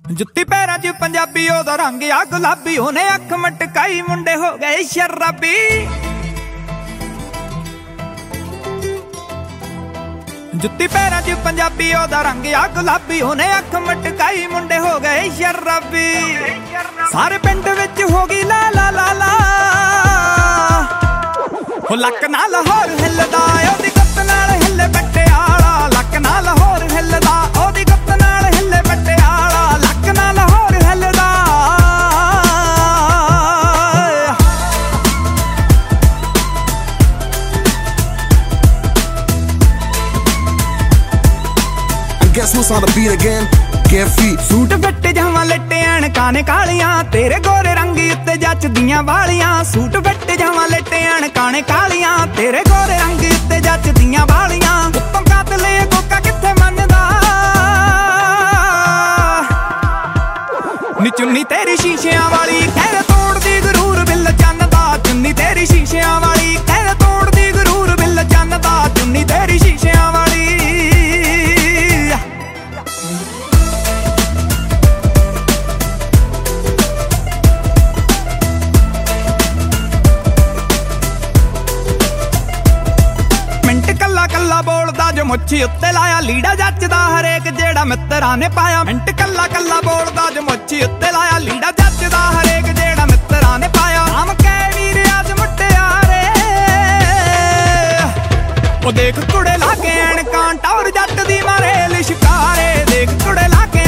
जुत्ती पैरां च पंजाबी ओदा रंग आ गुलाबी, ओने अख मटकाई मुंडे हो गए शराबी। जुत्ती पैरां च पंजाबी ओदा रंग आ गुलाबी, ओने अख मटकाई मुंडे हो गए शराबी। सारे पिंड विच हो गई ला ला ला ला, हो लक ना लाहौर हिलदा ओदी गुत्त नाल हिले पटियाला। लक ना लाहौर हिलदा ओदी गुत्त नाल हिले पटियाला, लक ना लाहौर हिलदा। Guess who's on the beat again? Get feet. Suit फट जावां लट्टे अणकां ने कालियां, तेरे गोरे रंग उत्ते जचदियां वालियां। सूट फट जावां लट्टे अणकां ने कालियां, तेरे गोरे रंग उत्ते जचदियां वालियां। उत्तों कातले कोका कित्थे मनदा, नी चुन्नी तेरी शीशियां वाली खैर तोड़दी गरूर बिल चन्नदा। चुन्नी तेरी शीशियां वाली खैर तोड़दी गरूर बिल चन्नदा। चुन्नी तेरी शीशियां वाली। कल्ला बोलदा जो मुच्छी उत्ते लाया, लीड़ा जचदा हरेक जेड़ा मित्तरां ने पाया। मिंट कल्ला कल्ला बोलदा जो मुच्छी उत्ते लाया, लीड़ा जचदा हरेक जेड़ा मित्तरां ने पाया। आम कै वीर अज मुटियारे, ओ देख कुड़े लागे अणकां टौर जट दी मारे लिशकारे। देख कुड़े लागे